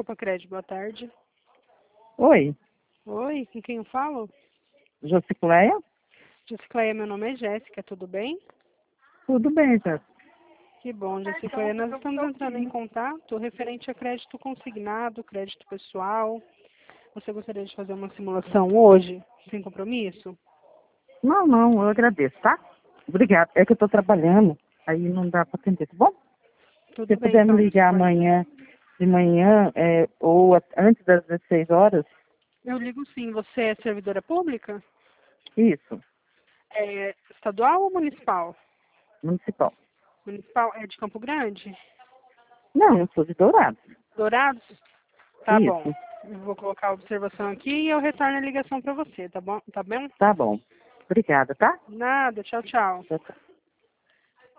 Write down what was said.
Copa Crédito, boa tarde. Oi, Oi, com quem eu falo? Josicleia? Jessicleia, meu nome é Jéssica, tudo bem? Tudo bem, Jéssica. Que bom, Jessicleia. Nós estamos entrando em contato referente a crédito consignado, crédito pessoal. Você gostaria de fazer uma simulação hoje, sem compromisso? Não, eu agradeço, tá? Obrigada. É que eu tô trabalhando, aí não dá para atender, tá bom? Tudo Se bem, puder me então, ligar Jessicleia. amanhã, de manhã, antes das 16 horas, Eu ligo sim. Você é servidora pública? isso, É estadual ou municipal? municipal. Municipal é de Campo Grande? Não, eu sou de Dourados. Dourados? Tá bom. Isso, Eu vou colocar a observação aqui e eu retorno a ligação para você, tá bom? Tá bem? tá bom. Obrigada, tá? Nada, tchau, tchau. Tchau, tchau.